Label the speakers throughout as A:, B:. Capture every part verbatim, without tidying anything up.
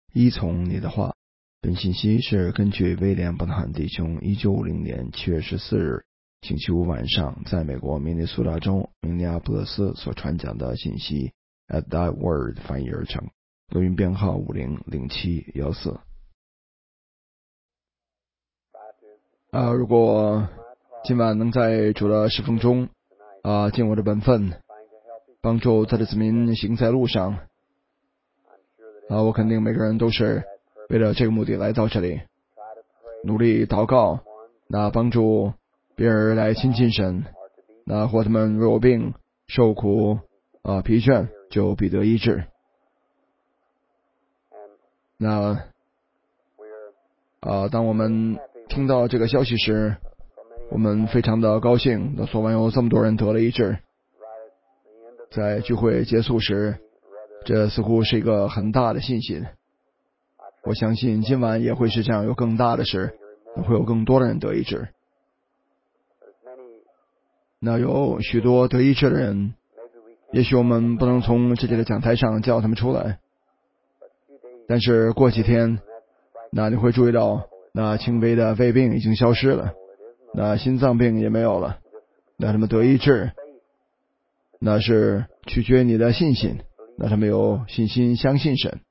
A: 依从你的话。本信息是根据威廉·伯特汉弟兄一九五零年七月十四日星期五晚上在美国明尼苏达州明尼阿布勒斯所传讲的信息 At Thy Word 翻译而成，录音编号五零零七一四。啊，如果今晚能在主的侍奉中啊尽我的本分，帮助他的子民行在路上啊，我肯定每个人都是为了这个目的来到这里，努力祷告，那帮助别人来亲近神，那或他们若有病受苦啊疲倦就必得医治。那啊，当我们听到这个消息时，我们非常的高兴，那昨晚有这么多人得了医治。在聚会结束时，这似乎是一个很大的信心。我相信今晚也会是这样，有更大的事，会有更多的人得医治。那有许多得医治的人，也许我们不能从这里的讲台上叫他们出来，但是过几天，那你会注意到，那轻微的胃病已经消失了，那心脏病也没有了，那他们得医治，那是取决于你的信心，那他们有信心相信神。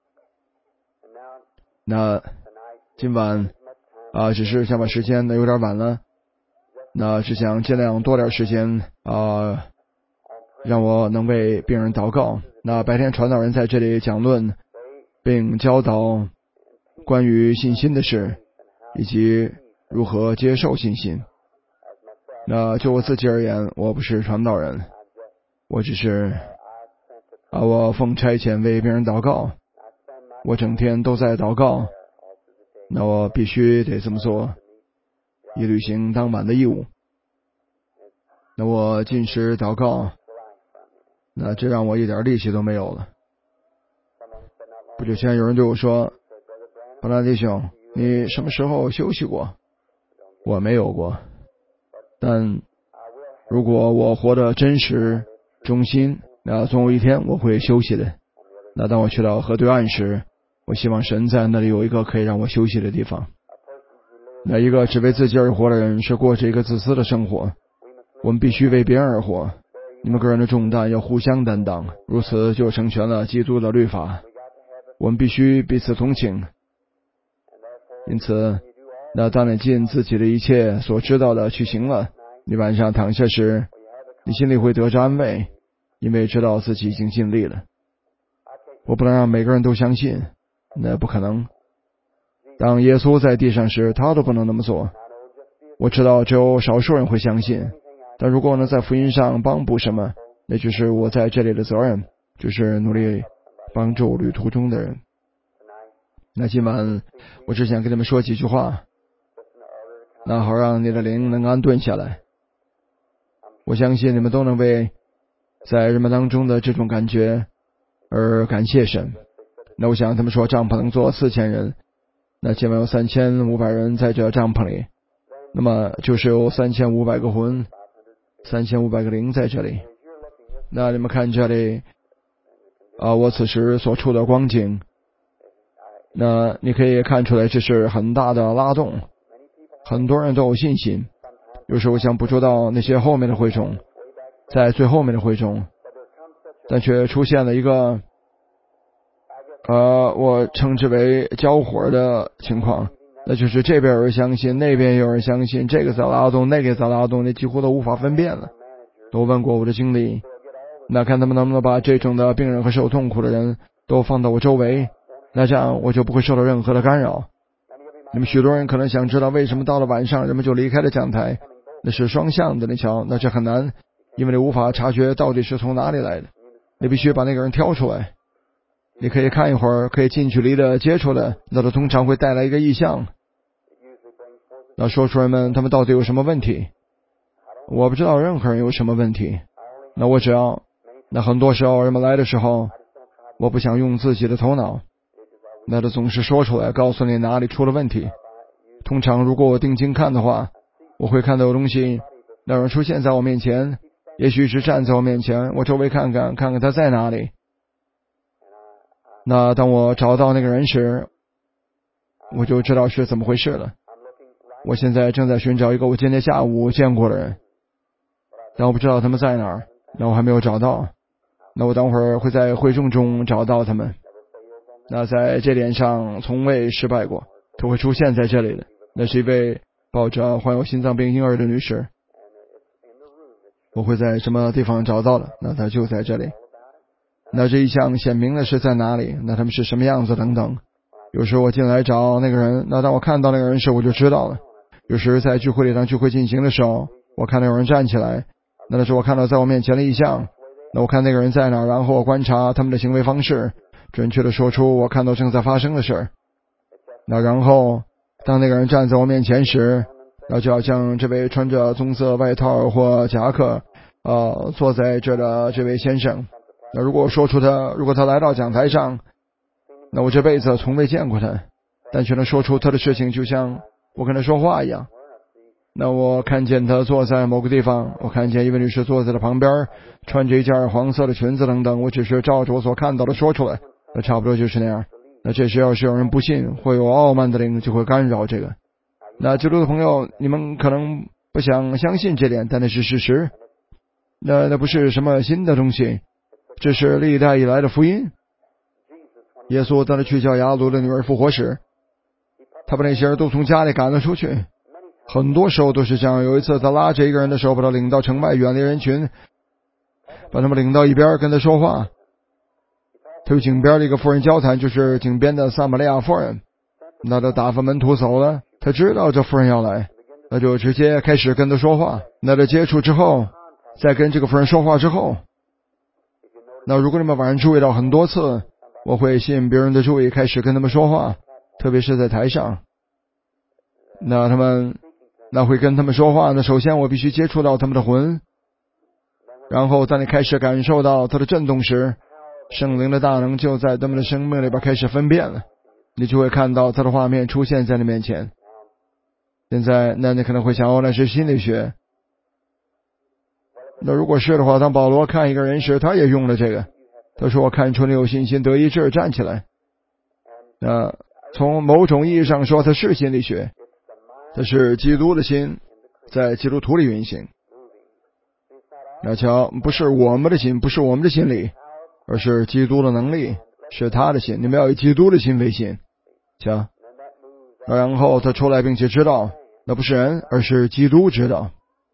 A: 那今晚啊，只是想把时间，那有点晚了，那只想尽量多点时间啊，让我能为病人祷告。那白天传道人在这里讲论并教导关于信心的事，以及如何接受信心。那就我自己而言，我不是传道人，我只是啊，我奉差遣为病人祷告，我整天都在祷告，那我必须得这么做，以履行当晚的义务。那我进食祷告，那这让我一点力气都没有了。不久前有人对我说，伯拉弟兄，你什么时候休息过？我没有过，但如果我活得真实忠心，那总有一天我会休息的。那当我去到河对岸时，我希望神在那里有一个可以让我休息的地方。那一个只为自己而活的人是过着一个自私的生活，我们必须为别人而活，你们个人的重担要互相担当，如此就成全了基督的律法。我们必须彼此同情。因此，那当你尽自己的一切所知道的去行了，你晚上躺下时，你心里会得着安慰，因为知道自己已经尽力了。我不能让每个人都相信，那不可能。当耶稣在地上时，他都不能那么做。我知道只有少数人会相信，但如果能在福音上帮补什么，那就是我在这里的责任，就是努力帮助旅途中的人。那今晚我只想跟你们说几句话，那好让你的灵能安顿下来。我相信你们都能为在人们当中的这种感觉而感谢神。那我想他们说帐篷能坐四千人，那今晚有三千五百人在这帐篷里，那么就是有三千五百个魂，三千五百个灵在这里。那你们看这里啊，我此时所处的光景，那你可以看出来这是很大的拉动，很多人都有信心。有时候想捕捉到那些后面的会众，在最后面的会众，但却出现了一个呃，我称之为交火的情况，那就是这边有人相信，那边有人相信，这个在拉动，那个在拉动，那几乎都无法分辨了。都问过我的经历，那看他们能不能把这种的病人和受痛苦的人都放到我周围，那这样我就不会受到任何的干扰。你们许多人可能想知道为什么到了晚上人们就离开了讲台，那是双向的，你瞧，那这很难，因为你无法察觉到底是从哪里来的，你必须把那个人挑出来。你可以看一会儿，可以近距离的接触的，那它通常会带来一个意象，那说出人们他们到底有什么问题。我不知道任何人有什么问题，那我只要那很多时候人们来的时候，我不想用自己的头脑，那他总是说出来告诉你哪里出了问题。通常如果我定睛看的话，我会看到有东西那人出现在我面前，也许是站在我面前，我周围看看看看他在哪里。 那当我找到那个人时，我就知道是怎么回事了。我现在正在寻找一个我今天下午见过的人，但我不知道他们在哪儿，那我还没有找到。那我等会儿会在会众中找到他们。那在这点上从未失败过，他会出现在这里的。那是一位抱着患有心脏病婴儿的女士。我会在什么地方找到的？那他就在这里。那这一项显明的是在哪里？那他们是什么样子等等。有时我进来找那个人，那当我看到那个人时我就知道了。有时在聚会里当聚会进行的时候，我看到有人站起来，那那是我看到在我面前的异象。那我看那个人在哪，然后我观察他们的行为方式，准确的说出我看到正在发生的事。那然后当那个人站在我面前时，那就好像这位穿着棕色外套或夹克呃，坐在这的这位先生，那如果说出他如果他来到讲台上，那我这辈子从未见过他，但却能说出他的事情，就像我跟他说话一样。那我看见他坐在某个地方，我看见一位女士坐在他旁边，穿着一件黄色的裙子等等，我只是照着我所看到的说出来，那差不多就是那样。那这时要是有人不信，会有傲慢的灵就会干扰这个。那基督的朋友，你们可能不想相信这点，但那是事实。那那不是什么新的东西，这是历代以来的福音。耶稣当他去叫雅鲁的女儿复活时，他把那些人都从家里赶了出去。很多时候都是这样。有一次他拉着一个人的时候，把他领到城外，远离人群，把他们领到一边跟他说话。他与井边的一个妇人交谈，就是井边的撒玛利亚妇人。那他打发门徒走了，他知道这妇人要来，那就直接开始跟他说话。那他接触之后，在跟这个妇人说话之后，那如果你们晚上注意到很多次，我会吸引别人的注意，开始跟他们说话，特别是在台上。那他们那会跟他们说话，那首先我必须接触到他们的魂，然后当你开始感受到它的震动时，圣灵的大能就在他们的生命里边开始分辨了，你就会看到它的画面出现在你面前。现在那你可能会想，哦，那是心理学。那如果是的话，当保罗看一个人时，他也用了这个。他说，我看出你有信心，得医治，站起来。那从某种意义上说，它是心理学，它是基督的心在基督徒里运行。那瞧，不是我们的心，不是我们的心理，而是基督的能力，是他的心。你们要以基督的心为心。瞧，然后他出来并且知道，那不是人，而是基督知道。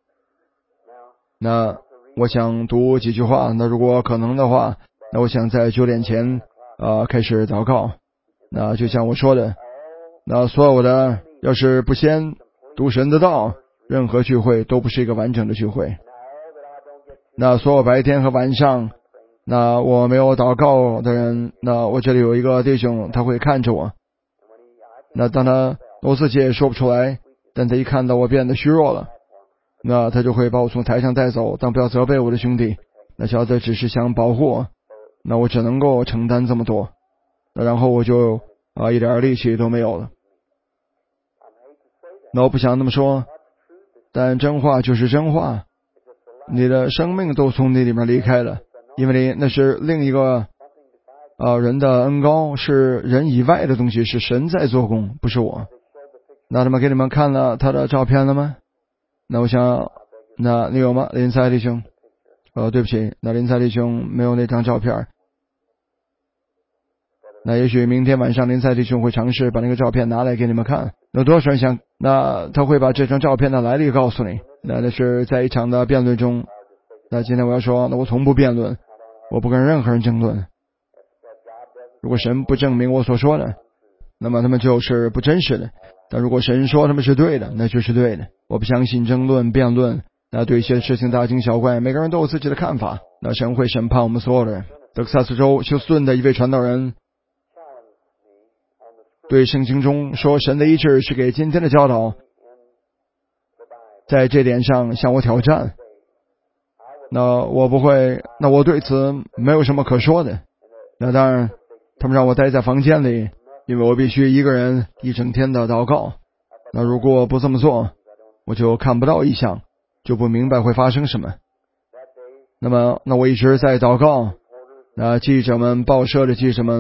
A: 那我想读几句话，那如果可能的话，那我想在九点前呃开始祷告。那就像我说的，那所有的要是不先读神的道，任何聚会都不是一个完整的聚会。那所有白天和晚上，那我没有祷告的人，那我这里有一个弟兄，他会看着我。那当他我自己也说不出来，但他一看到我变得虚弱了，那他就会把我从台上带走。但不要责备我的兄弟，那小子只是想保护我，那我只能够承担这么多。那然后我就啊一点力气都没有了。那我不想那么说，但真话就是真话。你的生命都从你里面离开了，因为你那是另一个呃人的恩膏，是人以外的东西，是神在做工，不是我。那他们给你们看了他的照片了吗？那我想，那你有吗？林赛弟兄，呃，对不起，那林赛弟兄没有那张照片。那也许明天晚上林赛弟兄会尝试把那个照片拿来给你们看。有多少人想？那他会把这张照片的来历告诉你。那那是在一场的辩论中。那今天我要说，那我从不辩论，我不跟任何人争论。如果神不证明我所说的，那么他们就是不真实的。但如果神说他们是对的，那就是对的。我不相信争论、辩论，那对一些事情大惊小怪，每个人都有自己的看法。那神会审判我们所有的人。德克萨斯州休斯顿的一位传道人对圣经中说神的医治是给今天的教导，在这点上向我挑战。那我不会，那我对此没有什么可说的。那当然他们让我待在房间里，因为我必须一个人一整天的祷告。那如果不这么做，我就看不到异象，就不明白会发生什么。那么那我一直在祷告。那记者们，报社的记者们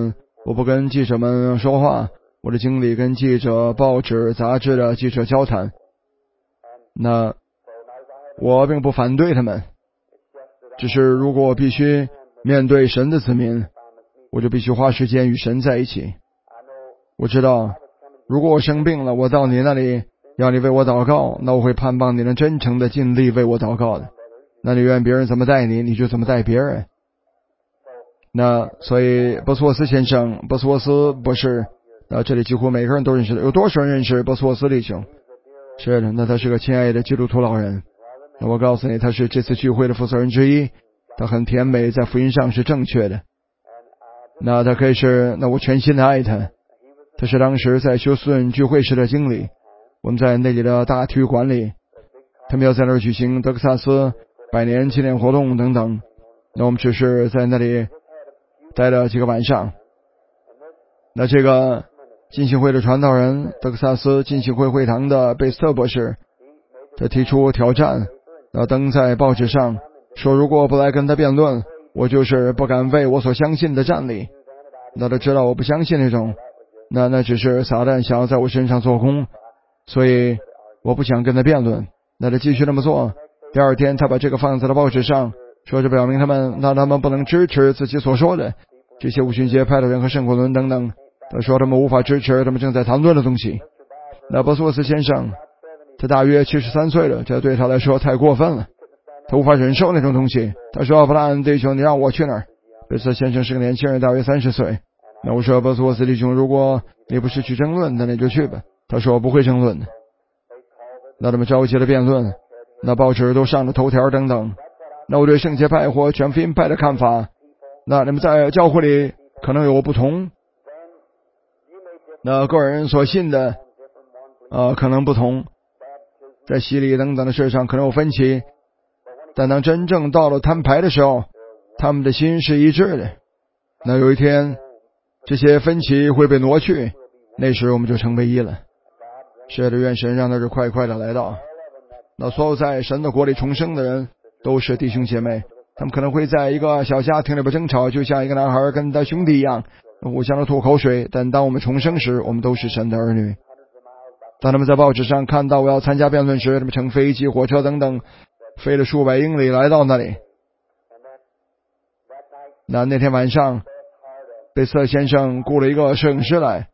A: 我不跟记者们说话，我的经理跟记者、报纸、杂志的记者交谈。那我并不反对他们，只是如果我必须面对神的子民，我就必须花时间与神在一起。我知道，如果我生病了，我到你那里要你为我祷告，那我会盼望你能真诚的尽力为我祷告的。那你愿别人怎么待你，你就怎么待别人。那所以波斯沃斯先生，波斯沃斯博士，那这里几乎每个人都认识的，有多少人认识波斯沃斯弟兄？是的，那他是个亲爱的基督徒老人。那我告诉你，他是这次聚会的负责人之一，他很甜美，在福音上是正确的。那他可以是，那我全心的爱他。他是当时在休斯顿聚会时的经理，我们在那里的大体育馆里，他们要在那儿举行德克萨斯百年纪念活动等等。那我们只是在那里待了几个晚上。那这个浸信会的传道人，德克萨斯浸信会会堂的贝斯特博士，他提出挑战，那登在报纸上说，如果不来跟他辩论，我就是不敢为我所相信的站立。那他知道我不相信那种，那那只是撒旦想要在我身上做工，所以我不想跟他辩论。那他继续那么做。第二天他把这个放在了报纸上，说这表明他们那他们不能支持自己所说的这些五旬节派的人和圣火轮等等。他说他们无法支持他们正在谈论的东西。那波斯沃斯先生他大约七十三岁了，这对他来说太过分了，他无法忍受那种东西。他说，布兰弟兄，你让我去哪儿？贝斯先生是个年轻人，大约三十岁。那我说，波斯沃斯弟兄，如果你不是去争论，那你就去吧。他说我不会争论的。那他们召集了辩论，那报纸都上了头条等等。那我对圣洁派或全福音派的看法，那你们在教会里可能有不同，那个人所信的呃可能不同，在洗礼等等的事上可能有分歧，但当真正到了摊牌的时候，他们的心是一致的。那有一天这些分歧会被挪去，那时我们就成为一了。是的，愿神让他是快快的来到。那所有在神的国里重生的人都是弟兄姐妹，他们可能会在一个小家庭里边争吵，就像一个男孩跟他兄弟一样互相的吐口水，但当我们重生时，我们都是神的儿女。当他们在报纸上看到我要参加辩论时，他们乘飞机、火车等等飞了数百英里来到那里。那那天晚上贝瑟先生雇了一个摄影师来，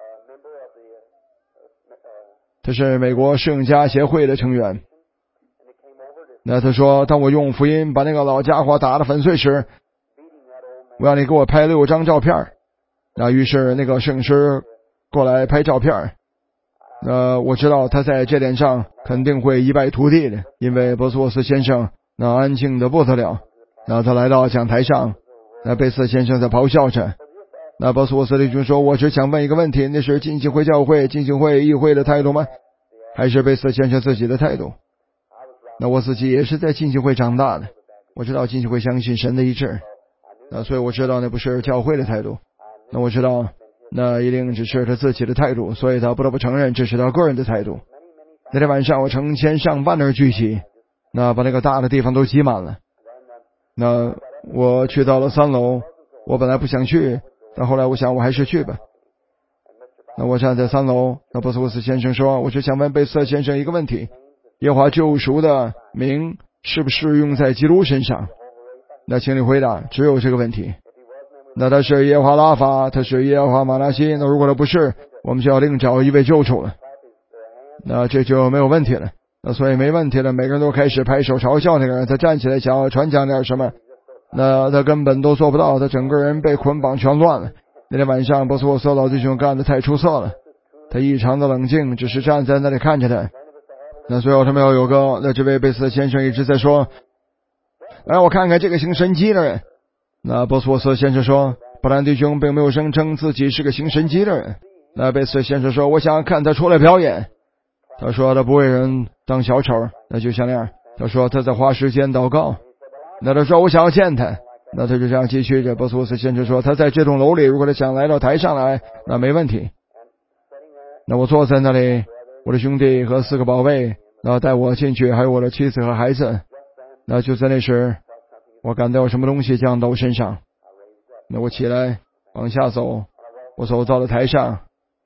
A: 他是美国摄影家协会的成员。那他说，当我用福音把那个老家伙打得粉碎时，我让你给我拍六张照片。那于是那个摄影师过来拍照片。呃，我知道他在这点上肯定会一败涂地的，因为波斯沃斯先生那安静的不得了。那他来到讲台上，那贝斯先生在咆哮着。那波斯沃斯弟兄说，我只想问一个问题，那是浸信会教会、浸信会议会的态度吗？还是贝斯先生自己的态度？那我自己也是在浸信会长大的，我知道浸信会相信神的一致，那所以我知道那不是教会的态度。那我知道那一定只是他自己的态度，所以他不得不承认这是他个人的态度。那天晚上我成千上万的人聚集，那把那个大的地方都挤满了。那我去到了三楼，我本来不想去，但后来我想我还是去吧。那我站在三楼，那波斯沃斯先生说，我只想问贝瑟先生一个问题，耶和华救赎的名是不是用在基督身上？那请你回答，只有这个问题。那他是耶和华拉法，他是耶和华马拉西，那如果他不是，我们就要另找一位救主了。那这就没有问题了。那所以没问题了，每个人都开始拍手嘲笑那个人，他站起来想要传讲点什么，那他根本都做不到，他整个人被捆绑全乱了。那天晚上波斯沃斯老弟兄干得太出色了，他异常的冷静，只是站在那里看着他。那最后他们要有个，那这位贝斯先生一直在说，来我看看这个行神迹的人。那波斯沃斯先生说，布兰弟兄并没有声称自己是个行神迹的人。那贝斯先生说，我想看他出来表演。他说他不为人当小丑，那就像那样。他说他在花时间祷告。那他说我想要见他。那他就这样继续着。波斯沃斯先生说，他在这栋楼里，如果他想来到台上来，那没问题。那我坐在那里，我的兄弟和四个保卫那带我进去，还有我的妻子和孩子。那就在那时，我感到有什么东西降到我身上。那我起来往下走， 我走到了台上，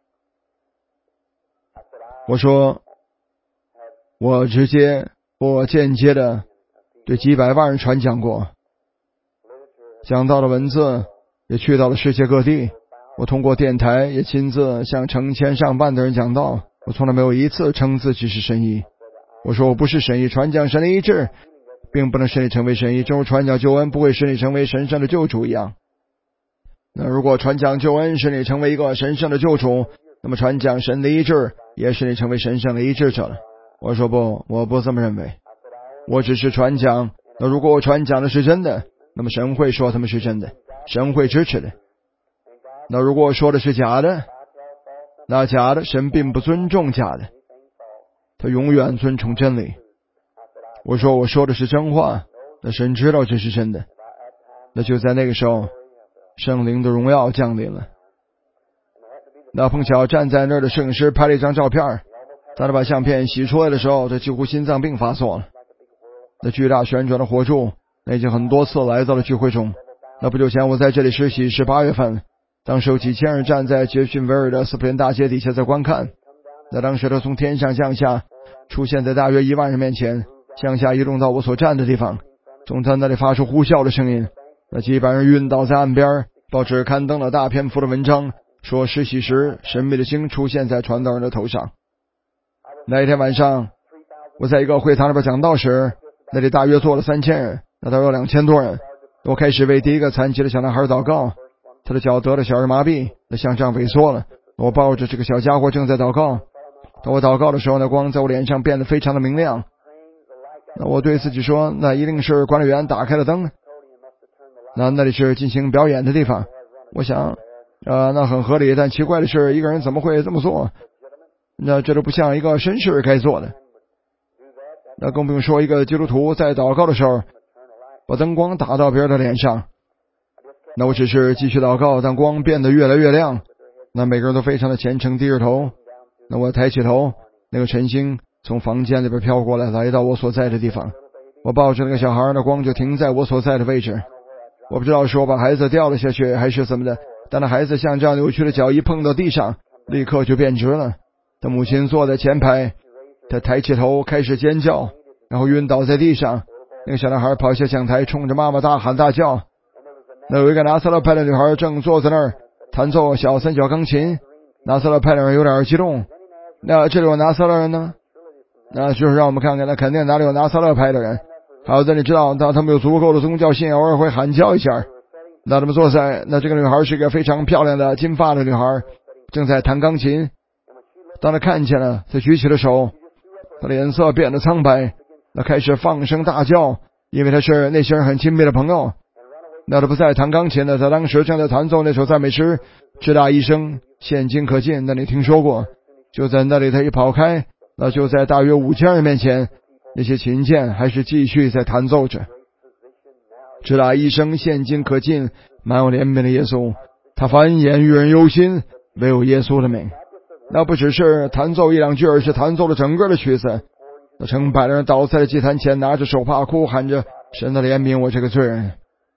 A: 我说我直接或间接的对几百万人传讲过，讲到了文字也去到了世界各地，我通过电台也亲自向成千上万的人讲道，我从来没有一次称自己是神医。我说我不是神医，传讲神的医治并不能使你成为神医，正如传讲救恩不会使你成为神圣的救主一样。那如果传讲救恩使你成为一个神圣的救主，那么传讲神的医治也使你成为神圣的医治者了。我说不，我不这么认为，我只是传讲。那如果我传讲的是真的，那么神会说他们是真的，神会支持的。那如果我说的是假的，那假的神并不尊重假的，他永远尊重真理。我说我说的是真话，那神知道这是真的。那就在那个时候，圣灵的荣耀降临了。那碰巧站在那儿的摄影师拍了一张照片，当他把相片洗出来的时候，他几乎心脏病发作了。那巨大旋转的火柱，那已经很多次来到了聚会中。那不久前我在这里实习是八月份，当时有几千人站在杰逊维尔的斯普林大街底下在观看。那当时他从天上降下，出现在大约一万人面前，向下移动到我所站的地方，从他那里发出呼啸的声音。那几百人晕倒在岸边，报纸刊登了大篇幅的文章，说实习时神秘的星出现在传道人的头上。那一天晚上，我在一个会堂里边讲道时，那里大约坐了三千人，那大约有两千多人。我开始为第一个残疾的小男孩祷告，他的脚得了小儿麻痹，那像这样萎缩了。我抱着这个小家伙正在祷告。当我祷告的时候，那光在我脸上变得非常的明亮。那我对自己说，那一定是管理员打开了灯。那那里是进行表演的地方。我想呃，那很合理，但奇怪的是，一个人怎么会这么做？那这都不像一个绅士该做的。那更不用说一个基督徒在祷告的时候把灯光打到别人的脸上。那我只是继续祷告，但光变得越来越亮。那每个人都非常的虔诚，低着头。那我抬起头，那个晨星从房间里边飘过来，来到我所在的地方。我抱着那个小孩，那光就停在我所在的位置。我不知道是我把孩子掉了下去还是怎么的，但那孩子像这样扭曲的脚一碰到地上，立刻就变直了。他母亲坐在前排，他抬起头开始尖叫，然后晕倒在地上。那个小男孩跑下讲台，冲着妈妈大喊大叫。那有一个拿撒勒派的女孩正坐在那儿弹奏小三角钢琴。拿撒勒派的人有点激动。那这里有拿撒勒人呢？那就是让我们看看，那肯定哪里有拿撒勒派的人。还有在你知道，当他们有足够的宗教信仰，偶尔会喊叫一下。那他们坐在，那这个女孩是一个非常漂亮的金发的女孩，正在弹钢琴。当她看见了，她举起了手，她的颜色变得苍白，那开始放声大叫，因为她是那些人很亲密的朋友。那她不再弹钢琴了，她当时正在弹奏那首赞美诗，直达一生，现今可见。那你听说过？就在那里，她一跑开，那就在大约五千人面前，那些琴键还是继续在弹奏着。直达一生，现今可见，满有怜悯的耶稣，他凡言与人忧心，唯有耶稣的名。那不只是弹奏一两句，而是弹奏了整个的曲子。那成百的人倒在了祭坛前，拿着手帕哭喊着，神的怜悯我这个罪人。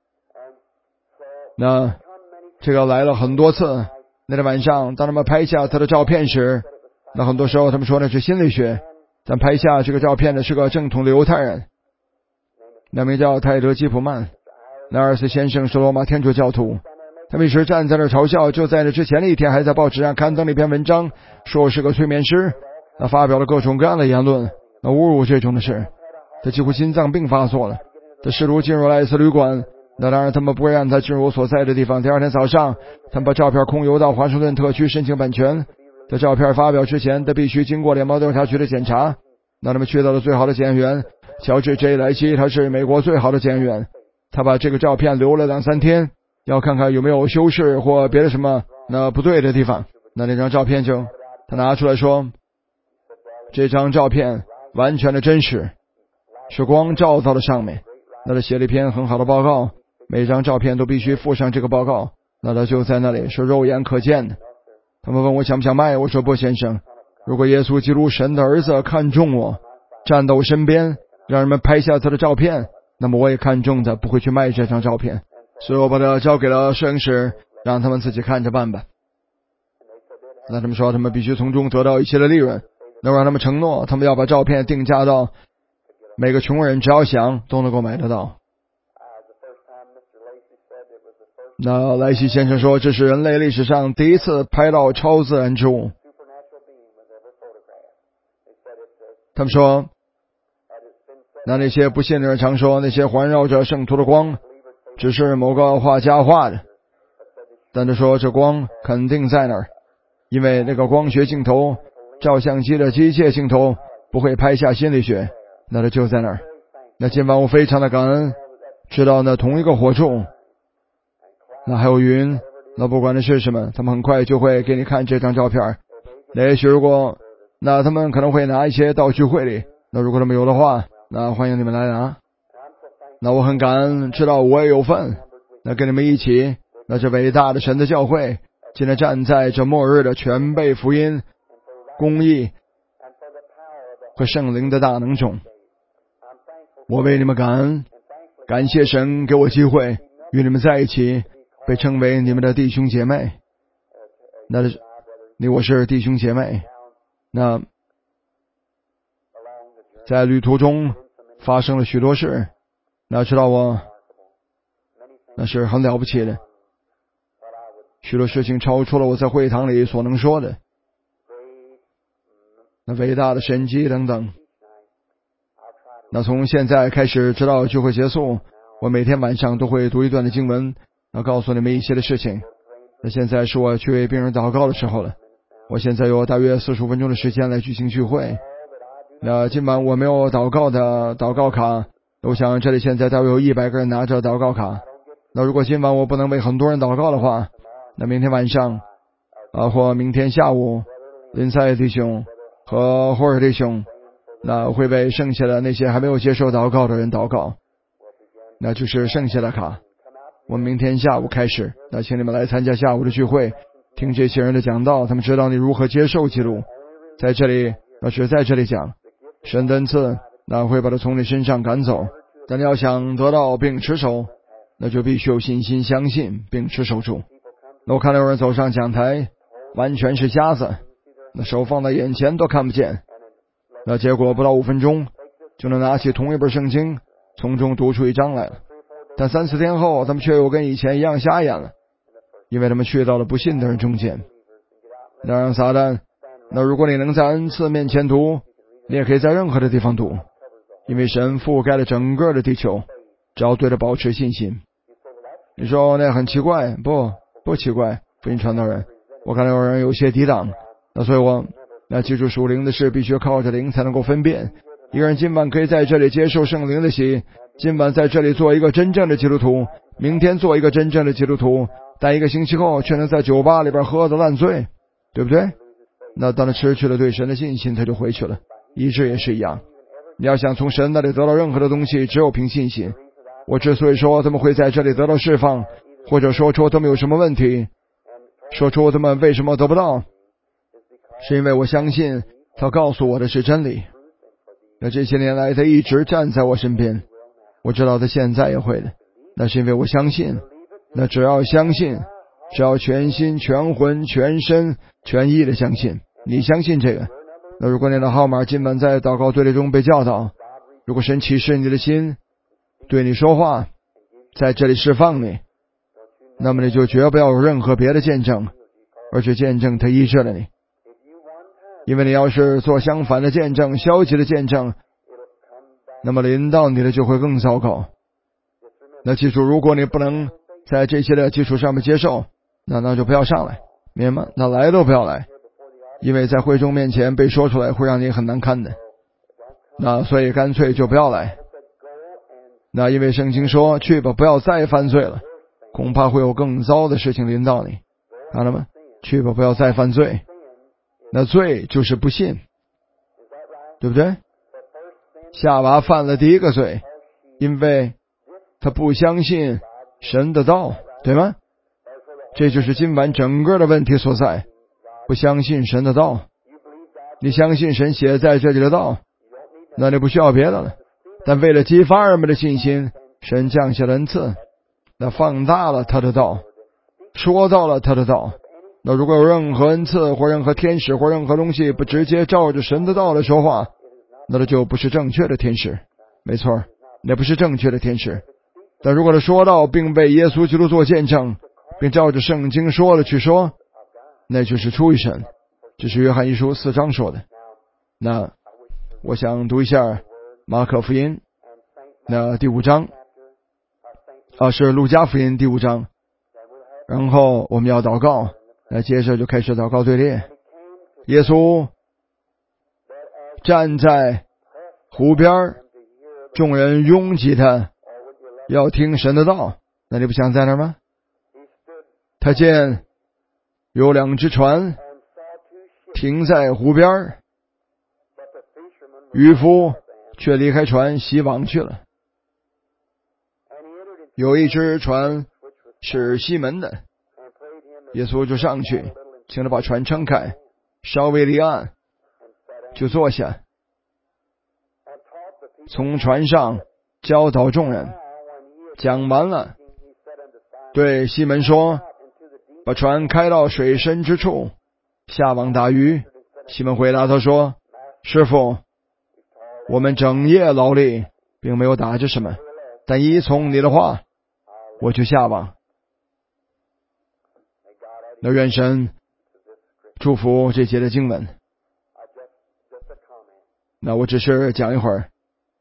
A: 那这个来了很多次。那天晚上当他们拍下他的照片时，那很多时候他们说那是心理学，但拍下这个照片的是个正统的犹太人，那名叫泰德基普曼。那二次先生是罗马天主教徒，他们一直站在那嘲笑。就在这之前的一天，还在报纸上刊登了一篇文章，说是个催眠师，他发表了各种各样的言论，那侮辱这种的事。他几乎心脏病发作了，他试图进入了一次旅馆。那当然他们不会让他进入我所在的地方。第二天早上，他们把照片空邮到华盛顿特区申请版权。在照片发表之前，他必须经过联邦调查局的检查。那他们去到了最好的检验员乔治 J 莱基，他是美国最好的检验员。他把这个照片留了两三天，要看看有没有修饰或别的什么那不对的地方。那那张照片就他拿出来说，这张照片完全的真实，是光照到了上面。那他写了一篇很好的报告，每张照片都必须附上这个报告。那他就在那里是肉眼可见的。他们问我想不想卖，我说不先生，如果耶稣基督神的儿子看中我，站到我身边，让人们拍下他的照片，那么我也看中的，不会去卖这张照片。所以我把它交给了摄影师，让他们自己看着办吧。 那他们说他们必须从中得到一切的利润，那让他们承诺他们要把照片定价到每个穷人只要想都能够买得到。那莱西先生说，这是人类历史上第一次拍到超自然之物。他们说，那那些不信的人常说，那些环绕着圣徒的光只是某个画家画的，但他说这光肯定在那儿，因为那个光学镜头，照相机的机械镜头不会拍下心理学，那它就在那儿。那今晚我非常的感恩，知道那同一个火柱，那还有云，那不管那是什么，他们很快就会给你看这张照片。那也许如果那他们可能会拿一些到聚会里，那如果他们有的话，那欢迎你们来拿。那我很感恩，知道我也有份，那跟你们一起，那这伟大的神的教会今天站在这末日的全备福音、公义和圣灵的大能中。我为你们感恩，感谢神给我机会与你们在一起，被称为你们的弟兄姐妹。那你我是弟兄姐妹。那在旅途中发生了许多事，那知道我那是很了不起的，许多事情超出了我在会堂里所能说的，那伟大的神迹等等。那从现在开始直到聚会结束，我每天晚上都会读一段的经文，那告诉你们一些的事情。那现在是我去为病人祷告的时候了，我现在有大约四十五分钟的时间来举行聚会。那今晚我没有祷告的祷告卡，我想这里现在大约有一百个人拿着祷告卡。那如果今晚我不能为很多人祷告的话，那明天晚上啊，或明天下午，林赛弟兄和霍尔弟兄那会为剩下的那些还没有接受祷告的人祷告，那就是剩下的卡。我们明天下午开始，那请你们来参加下午的聚会，听这些人的讲道，他们知道你如何接受基督。在这里，那只在这里讲神的恩赐，那会把他从你身上赶走，但你要想得到并持守，那就必须有信心相信并持守住。那我看到有人走上讲台，完全是瞎子，那手放在眼前都看不见，那结果不到五分钟就能拿起同一本圣经，从中读出一章来了。但三四天后，他们却又跟以前一样瞎眼了，因为他们去到了不信的人中间。那让撒旦，那如果你能在恩赐面前读，你也可以在任何的地方读，因为神覆盖了整个的地球，只要对他保持信心。你说那很奇怪，不不奇怪，福音传道人，我看到有人有些抵挡，那所以我那记住属灵的事必须靠着灵才能够分辨。一个人今晚可以在这里接受圣灵的洗，今晚在这里做一个真正的基督徒，明天做一个真正的基督徒，但一个星期后却能在酒吧里边喝得烂醉，对不对？那当他失去了对神的信心，他就回去了。医治也是一样，你要想从神那里得到任何的东西，只有凭信心。我之所以说他们会在这里得到释放，或者说出他们有什么问题，说出他们为什么得不到，是因为我相信他告诉我的是真理。那这些年来他一直站在我身边，我知道他现在也会的，那是因为我相信。那只要相信，只要全心全魂全身全意的相信，你相信这个，那如果你的号码今晚在祷告队列中被教导，如果神启示你的心对你说话，在这里释放你，那么你就绝不要有任何别的见证，而去见证他医治了你。因为你要是做相反的见证，消极的见证，那么临到你的就会更糟糕。那记住，如果你不能在这些的基础上面接受，那那就不要上来，明白吗？那来都不要来，因为在会众面前被说出来会让你很难堪的。那所以干脆就不要来。那因为圣经说，去吧，不要再犯罪了，恐怕会有更糟的事情临到你。看到吗？去吧，不要再犯罪。那罪就是不信，对不对？夏娃犯了第一个罪，因为他不相信神的道，对吗？这就是今晚整个的问题所在，不相信神的道。你相信神写在这里的道，那你不需要别的了。但为了激发人们的信心，神降下了恩赐，那放大了他的道，说到了他的道， 那如果有任何恩赐或任何天使或任何东西不直接照着神的道来说话，那它就不是正确的天使。没错，那不是正确的天使。但如果他说到并为耶稣基督做见证，并照着圣经说了去说，那就是出于神。这是约翰一书四章说的。那我想读一下马可福音那第五章，啊，是路加福音第五章。然后我们要祷告，那接着就开始祷告队列。耶稣站在湖边，众人拥挤他，要听神的道。那你不想在那儿吗？他见有两只船停在湖边，渔夫却离开船洗网去了。有一只船是西门的，耶稣就上去，请他把船撑开，稍微离岸，就坐下，从船上教导众人。讲完了，对西门说，把船开到水深之处，下网打鱼。西门回答他说，师父，我们整夜劳力，并没有打着什么，但依从你的话，我就下网。那愿神祝福这节的经文。那我只是讲一会儿。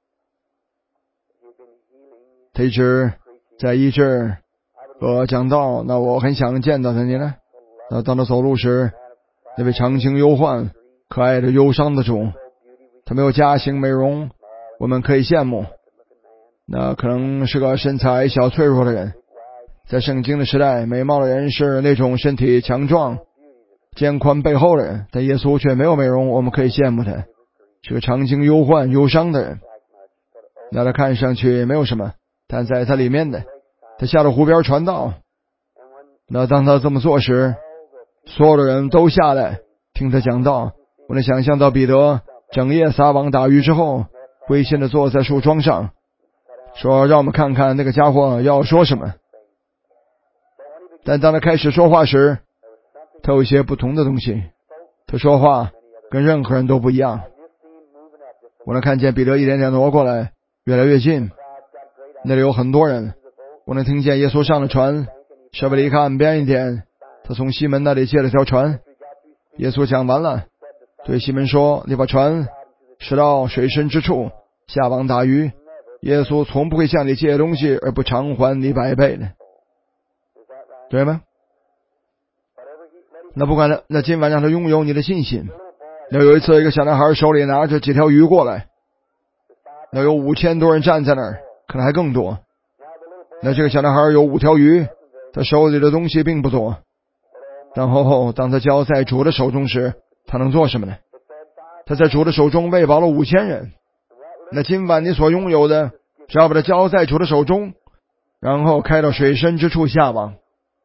A: 他一直在医治和讲道，那我很想见到他。你呢？那当他走路时，那位长情忧患、可爱的忧伤的主，他没有家型美容，我们可以羡慕。那可能是个身材小脆弱的人。在圣经的时代，美貌的人是那种身体强壮、肩宽背厚的人，但耶稣却没有美容，我们可以羡慕他，是个长情忧患、忧伤的人。那他看上去没有什么，但在他里面的，他下了湖边传道。那当他这么做时，所有的人都下来听他讲道。我能想象到彼得整夜撒网打鱼之后，灰心的坐在树桩上，说让我们看看那个家伙要说什么。但当他开始说话时，他有一些不同的东西，他说话跟任何人都不一样。我能看见彼得一点点挪过来，越来越近，那里有很多人。我能听见耶稣上了船，稍微离开岸边一点，他从西门那里借了条船。耶稣讲完了，对西门说，你把船驶到水深之处，下网打鱼。耶稣从不会向你借东西而不偿还你百倍的，对吗？那不管他，那今晚让他拥有你的信心。那有一次，一个小男孩手里拿着几条鱼过来，那有五千多人站在那儿，可能还更多。那这个小男孩有五条鱼，他手里的东西并不多。然后当他交在主的手中时，他能做什么呢？他在主的手中喂饱了五千人。那今晚你所拥有的，只要把它交在主的手中，然后开到水深之处下网。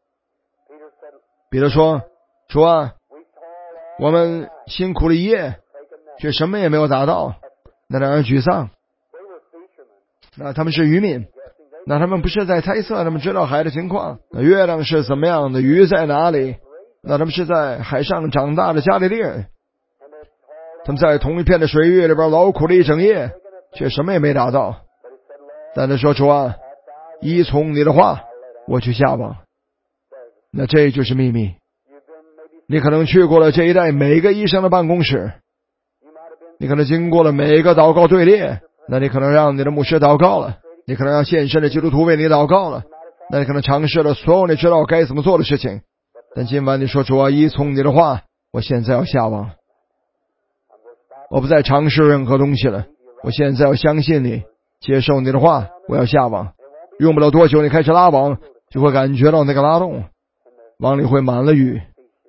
A: 彼得说，主啊，我们辛苦了一夜，却什么也没有打到。那让人沮丧。那他们是渔民，那他们不是在猜测，他们知道海的情况，那月亮是怎么样的，鱼在哪里。那他们是在海上长大的加利利人，他们在同一片的水域里边劳苦了一整夜，却什么也没打到。但他说，主啊，依从你的话，我去下网。那这就是秘密。你可能去过了这一带每个医生的办公室，你可能经过了每一个祷告队列，那你可能让你的牧师祷告了，你可能让现身的基督徒为你祷告了，那你可能尝试了所有你知道该怎么做的事情。但今晚你说，主啊，依从你的话，我现在要下网，我不再尝试任何东西了，我现在要相信你，接受你的话，我要下网。用不了多久，你开始拉网，就会感觉到那个拉动，网里会满了鱼，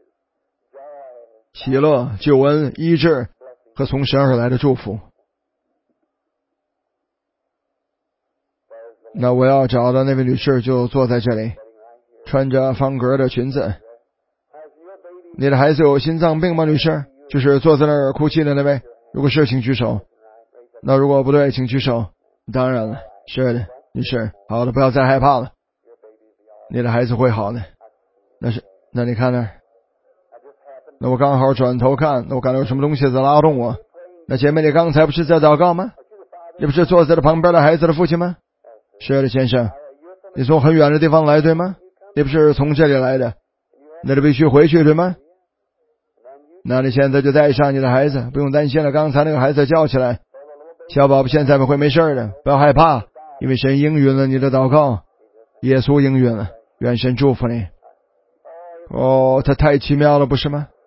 A: 喜乐、救恩、医治和从神而来的祝福。那我要找的那位女士就坐在这里，穿着方格的裙子。你的孩子有心脏病吗，女士？就是坐在那儿哭泣的那位。如果是，请举手。那如果不对，请举手。当然了，是的，女士。好的，不要再害怕了，你的孩子会好的。那是，那你看那儿， 那我刚好转头看，那我感到有什么东西在拉动我。那姐妹，你刚才不是在祷告吗？你不是坐在了旁边的孩子的父亲吗？是的，先生。你从很远的地方来，对吗？你不是从这里来的，那你必须回去，对吗？那你现在就带上你的孩子，不用担心了。刚才那个孩子叫起来，小宝宝现在会没事的，不要害怕，因为神应允了你的祷告，耶稣应允了，愿神祝福你。哦，他太奇妙了，不是吗？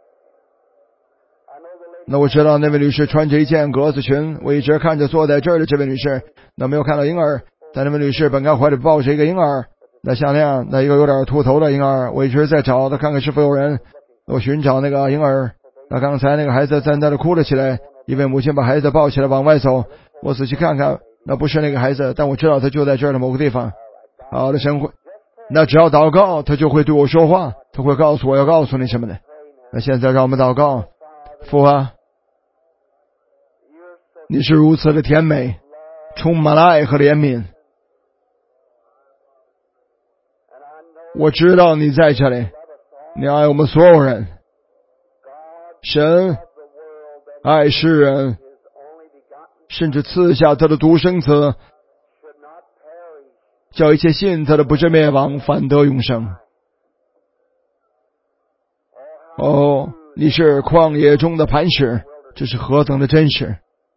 A: 那我知道那位女士穿着一件格子裙，我一直看着坐在这儿的这位女士，那没有看到婴儿，但那位女士本该怀里抱着一个婴儿，那像那样那一个有点秃头的婴儿，我一直在找，他看看是否有人，我寻找那个婴儿。那刚才那个孩子在那里哭了起来，一位母亲把孩子抱起来往外走，我仔细看看，那不是那个孩子，但我知道他就在这儿的某个地方。好的，神会，那只要祷告，他就会对我说话，他会告诉我要告诉你什么的。那现在让我们祷告。父啊，你是如此的甜美，充满了爱和怜悯。我知道你在这里，你爱我们所有人。神爱世人，甚至赐下他的独生子，叫一切信他的不至灭亡，反得永生。哦，你是旷野中的磐石，这是何等的真实！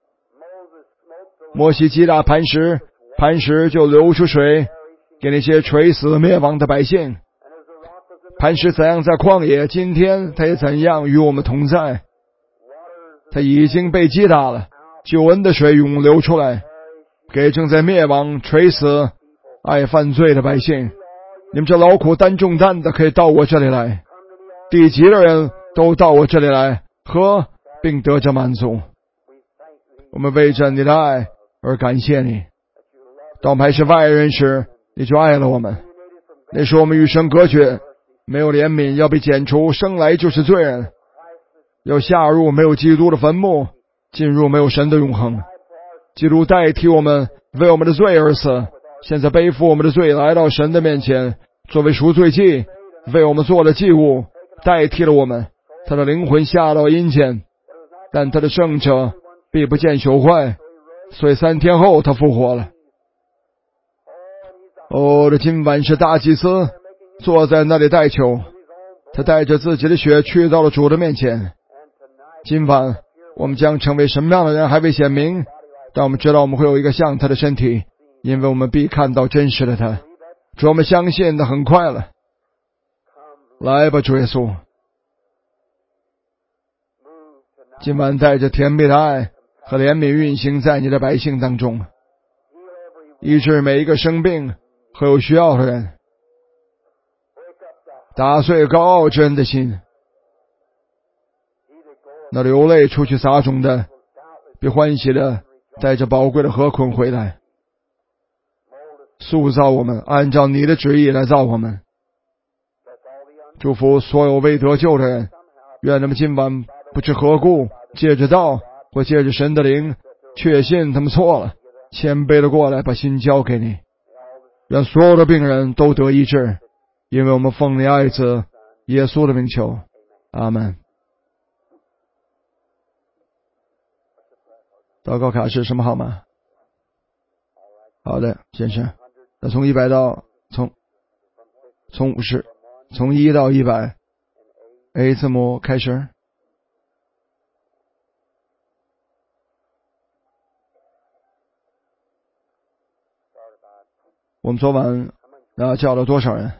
A: 摩西击打磐石，磐石就流出水，给那些垂死灭亡的百姓。磐石怎样在旷野，今天他也怎样与我们同在。他已经被击打了，救恩的水涌流出来，给正在灭亡、垂死、爱犯罪的百姓。你们这劳苦担重担的，可以到我这里来。地级的人都到我这里来，喝并得着满足。我们为着你的爱而感谢你。当我们还是外人时，你就爱了我们。那时我们与神隔绝，没有怜悯，要被剪除，生来就是罪人，要下入没有基督的坟墓，进入没有神的永恒。基督代替我们，为我们的罪而死，现在背负我们的罪来到神的面前，作为赎罪祭，为我们做了祭物，代替了我们。他的灵魂下到阴间，但他的圣者必不见朽坏，所以三天后他复活了。哦，这今晚是大祭司坐在那里代求，他带着自己的血去到了主的面前。今晚我们将成为什么样的人还未显明，但我们知道我们会有一个像他的身体，因为我们必看到真实的他。主，我们相信的很快了。来吧，主耶稣，今晚带着甜蜜的爱和怜悯运行在你的百姓当中，医治每一个生病和有需要的人，打碎高傲之人的心。那流泪出去撒种的，必欢喜的带着宝贵的禾捆回来。塑造我们，按照你的旨意来造我们。祝福所有未得救的人，愿他们今晚不知何故，借着道或借着神的灵，确信他们错了，谦卑的过来把心交给你。愿所有的病人都得医治，因为我们奉你爱子耶稣的名求，阿们。祷告卡是什么号码？好的，先生。那从一百到从从五十，从一到一百 ，A 字母开始。我们昨晚那叫了多少人？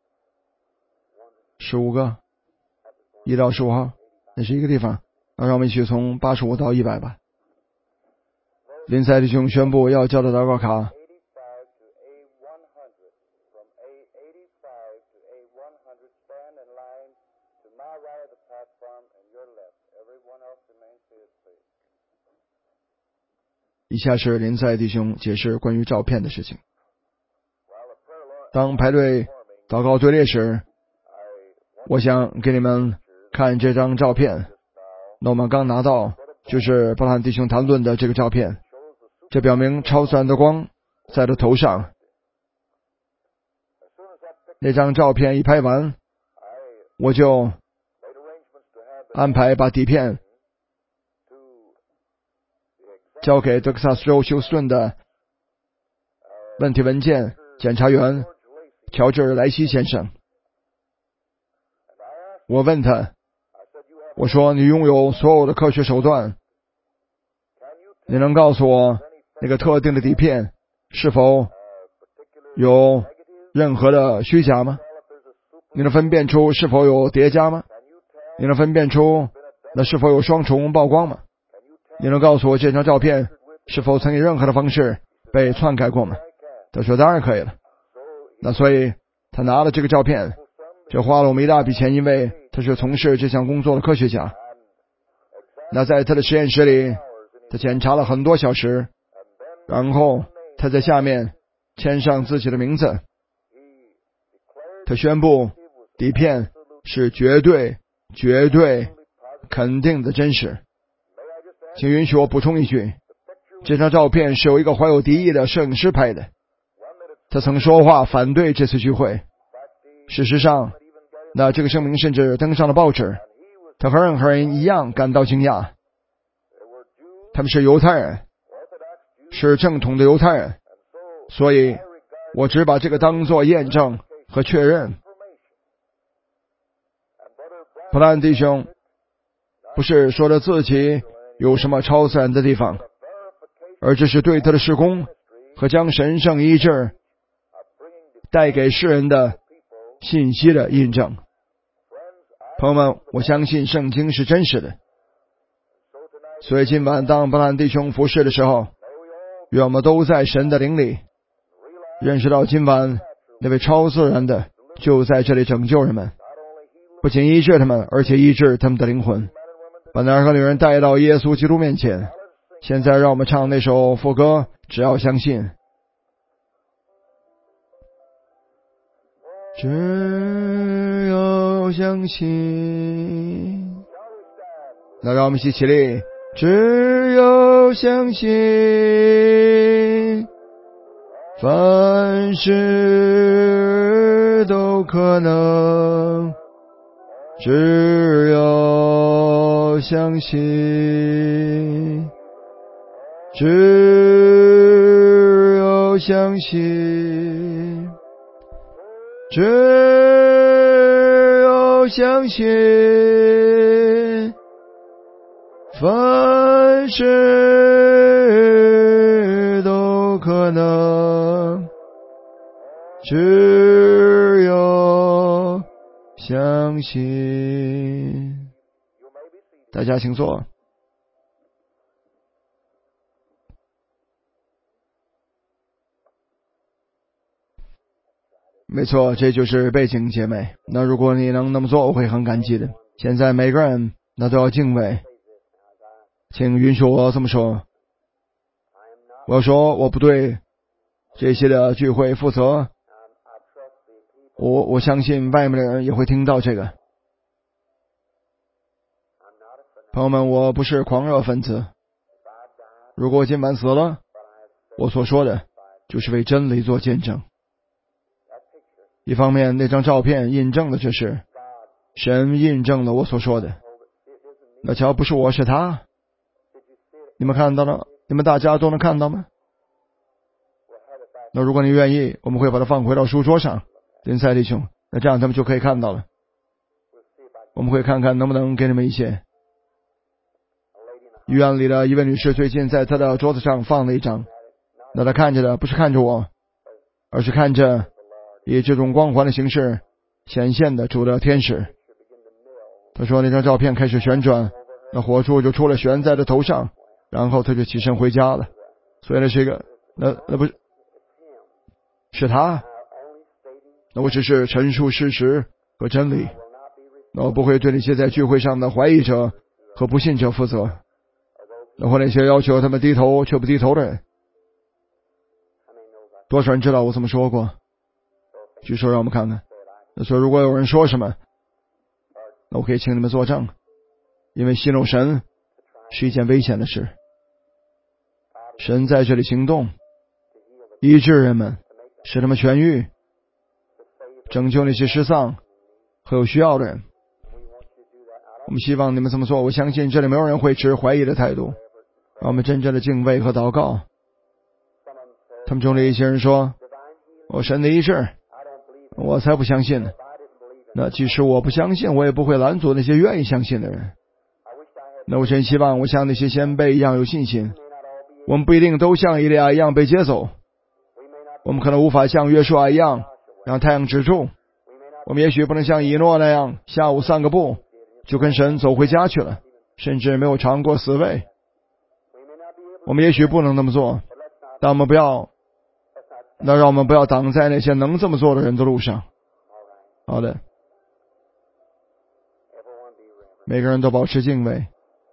A: 十五个，一到十五号，那是一个地方。那让我们一起从八十五到一百吧。林赛弟兄宣布要交的祷告卡。以下是林赛弟兄解释关于照片的事情。当排队祷告队列时，我想给你们看这张照片。那我们刚拿到就是布兰弟兄谈论的这个照片，这表明超自然的光在他头上。那张照片一拍完，我就安排把底片交给德克萨斯州休斯顿的问题文件检察员乔治·莱西先生。我问他，我说你拥有所有的科学手段，你能告诉我那个特定的底片是否有任何的虚假吗？你能分辨出是否有叠加吗？你能分辨出那是否有双重曝光吗？你能告诉我这张照片是否曾以任何的方式被篡改过吗？他说当然可以了。那所以他拿了这个照片，这花了我们一大笔钱，因为他是从事这项工作的科学家。那在他的实验室里，他检查了很多小时，然后他在下面签上自己的名字。他宣布底片是绝对绝对肯定的真实。请允许我补充一句，这张照片是由一个怀有敌意的摄影师拍的，他曾说话反对这次聚会。事实上，那这个声明甚至登上了报纸。他和任何人一样感到惊讶。他们是犹太人，是正统的犹太人，所以我只把这个当作验证和确认。布兰弟兄不是说着自己有什么超自然的地方，而这是对他的事工和将神圣医治带给世人的信息的印证。朋友们，我相信圣经是真实的，所以今晚当布兰弟兄服侍的时候，愿我们都在神的灵里认识到今晚那位超自然的就在这里拯救人们，不仅医治他们，而且医治他们的灵魂，把男儿和女人带到耶稣基督面前。现在让我们唱那首副歌，只要相信。只要相信，那让我们一起起立。只要相信，凡事都可能。只要相信，只要相信，只要相信，凡事都可能。只要相信。大家请坐。没错，这就是背景姐妹。那如果你能那么做，我会很感激的。现在每个人那都要敬畏。请允许我这么说，我要说我不对这些的聚会负责。我我相信外面的人也会听到这个。朋友们，我不是狂热分子。如果我今晚死了，我所说的就是为真理做见证。一方面，那张照片印证了这事，神印证了我所说的。那瞧，不是我，是他。你们看到了？你们大家都能看到吗？那如果你愿意，我们会把它放回到书桌上，林赛弟兄，那这样他们就可以看到了。我们会看看能不能给你们一些。医院里的一位女士最近在她的桌子上放了一张，那她看着的不是看着我，而是看着以这种光环的形式显现的主的天使。她说那张照片开始旋转，那火柱就出了悬在她头上，然后她就起身回家了。所以那是一个，那那不是是他。那我只是陈述事实和真理，那我不会对那些在聚会上的怀疑者和不信者负责，那或那些要求他们低头却不低头的人。多少人知道我这么说过？举手让我们看看。那所以如果有人说什么，那我可以请你们作证，因为戏弄神是一件危险的事。神在这里行动，医治人们，使他们痊愈，拯救那些失丧和有需要的人。 我们希望你们这么做。我相信这里没有人会持怀疑的态度，让我们真正的敬畏和祷告。他们中的一些人说，我神的医治，我才不相信呢。那即使我不相信，我也不会拦阻那些愿意相信的人。那我真希望我像那些先辈一样有信心。我们不一定都像以利亚一样被接走，我们可能无法像约书亚一样让太阳止住，我们也许不能像以诺那样下午散个步就跟神走回家去了，甚至没有尝过死味。我们也许不能那么做，但我们不要那让我们不要挡在那些能这么做的人的路上。好的，每个人都保持敬畏。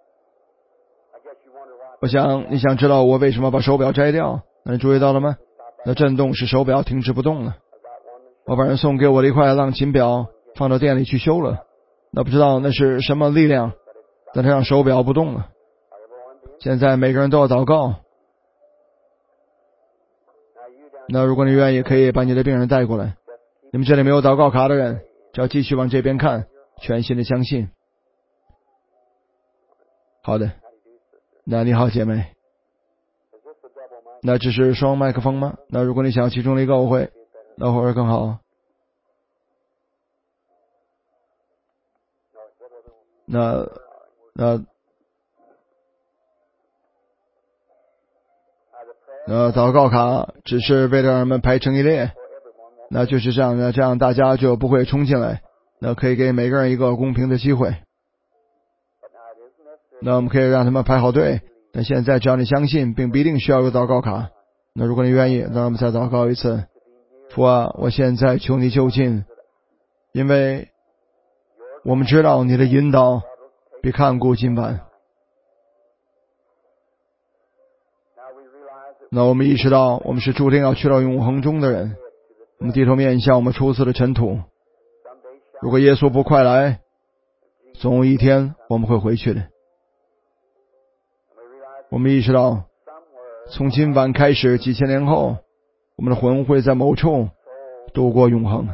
A: 我想你想知道我为什么把手表摘掉，那你注意到了吗？那震动使手表停止不动了。我把人送给我的一块浪琴表放到店里去修了，那不知道那是什么力量，但它让手表不动了。现在每个人都要祷告。那如果你愿意，可以把你的病人带过来。你们这里没有祷告卡的人，只要继续往这边看，全心的相信。好的，那你好，姐妹。那只是双麦克风吗？那如果你想要其中的一个，我会那会儿更好。那那那祷告卡只是为了让人们排成一列，那就是这样的，这样大家就不会冲进来，那可以给每个人一个公平的机会。那我们可以让他们排好队，但现在只要你相信，并不一定需要有祷告卡。那如果你愿意，那我们再祷告一次。父啊，我现在求你就近，因为我们知道你的引导比看顾今晚。那我们意识到我们是注定要去到永恒中的人，我们低头面向我们初次的尘土。如果耶稣不快来，总有一天我们会回去的。我们意识到从今晚开始，几千年后，我们的魂会在某处度过永恒。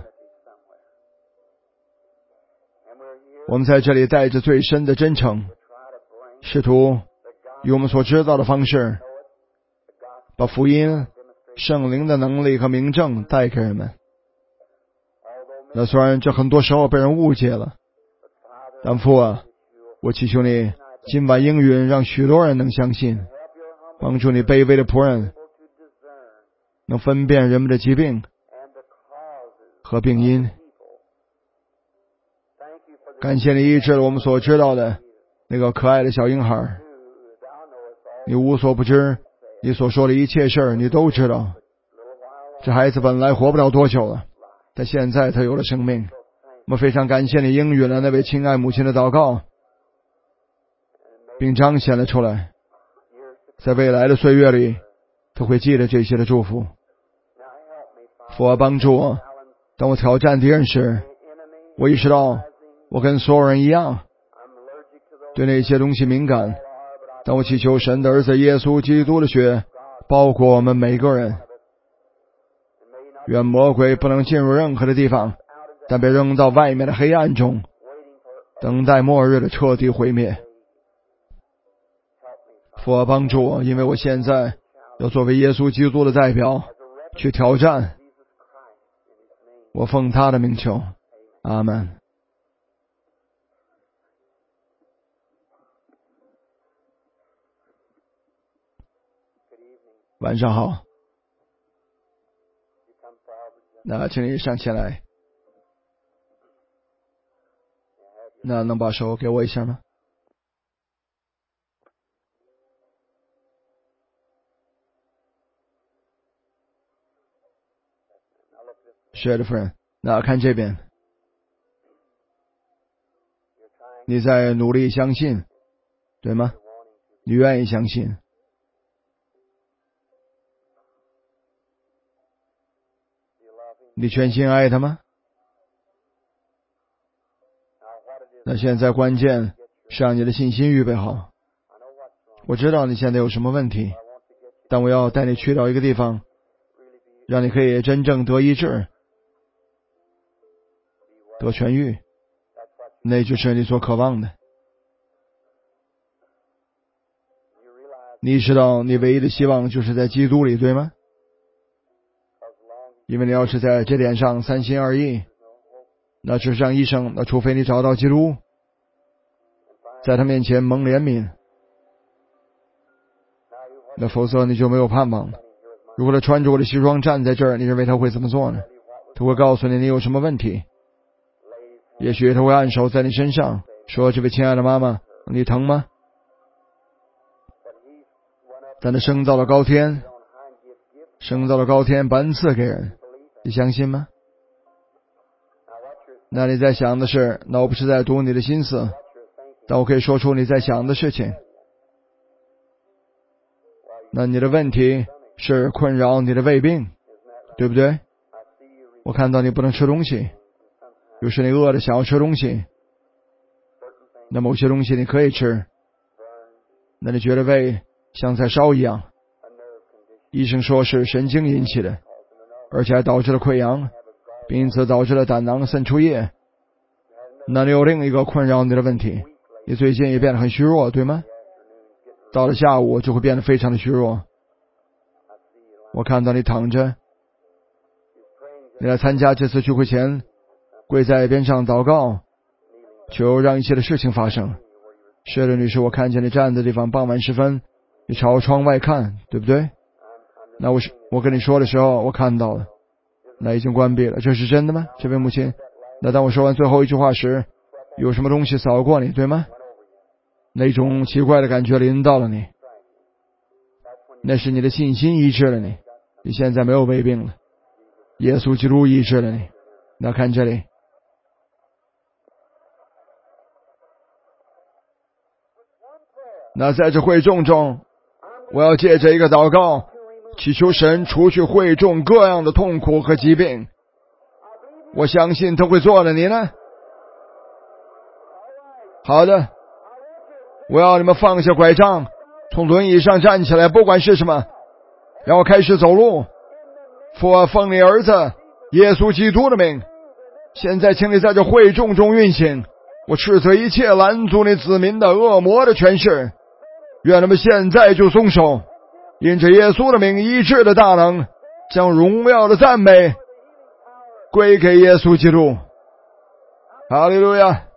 A: 我们在这里带着最深的真诚，试图以我们所知道的方式把福音、圣灵的能力和明证带给人们。那虽然这很多时候被人误解了，但父啊，我祈求你今晚应允，让许多人能相信，帮助你卑微的仆人能分辨人们的疾病和病因。感谢你医治了我们所知道的那个可爱的小婴孩。你无所不知，你所说的一切事儿你都知道。这孩子本来活不了多久了，但现在他有了生命。我们非常感谢你应允了那位亲爱母亲的祷告，并彰显了出来。在未来的岁月里，他会记得这些的祝福。父啊，帮助我，当我挑战敌人时，我意识到我跟所有人一样对那些东西敏感，但我祈求神的儿子耶稣基督的血包括我们每个人。愿魔鬼不能进入任何的地方，但被扔到外面的黑暗中，等待末日的彻底毁灭。父啊，帮助我，因为我现在要作为耶稣基督的代表去挑战。我奉他的名求，阿们。晚上好。那请你上前来。那能把手给我一下吗？是的，夫人。那看这边，你在努力相信，对吗？你愿意相信。你全心爱他吗？那现在关键是让你的信心预备好。我知道你现在有什么问题，但我要带你去到一个地方，让你可以真正得医治，得痊愈，那就是你所渴望的。 你知道你唯一的希望就是在基督里，对吗？因为你要是在这点上三心二意，那只是让医生，那除非你找到基督，在他面前蒙怜悯，那否则你就没有盼望了。如果他穿着我的西装站在这儿，你认为他会怎么做呢？他会告诉你你有什么问题，也许他会按手在你身上，说：“这位亲爱的妈妈，你疼吗？”但他升到了高天，升到了高天，把恩赐给人，你相信吗？那你在想的是，那我不是在读你的心思，但我可以说出你在想的事情。那你的问题是困扰你的胃病，对不对？我看到你不能吃东西，有时你饿的想要吃东西，那某些东西你可以吃，那你觉得胃像在烧一样，医生说是神经引起的，而且还导致了溃疡，并因此导致了胆囊渗出液。那你有另一个困扰你的问题，你最近也变得很虚弱，对吗？到了下午就会变得非常的虚弱。我看到你躺着，你来参加这次聚会前跪在边上祷告，求让一切的事情发生。是的，女士，我看见你站的地方，傍晚时分你朝窗外看，对不对？那我是我跟你说的时候我看到了，那已经关闭了。这是真的吗？这位母亲，那当我说完最后一句话时，有什么东西扫过你，对吗？那种奇怪的感觉临到了你，那是你的信心医治了你，你现在没有胃病了，耶稣基督医治了你。那看这里，那在这会众中，我要借着一个祷告祈求神除去会众各样的痛苦和疾病。我相信他会做的，你呢？好的，我要你们放下拐杖，从轮椅上站起来，不管是什么，然后开始走路。父，奉你儿子耶稣基督的名，现在请你在这会众中运行，我斥责一切拦阻你子民的恶魔的权势，愿他们现在就松手，因着耶稣的名医治的大能，将荣耀的赞美归给耶稣基督。哈利路亚。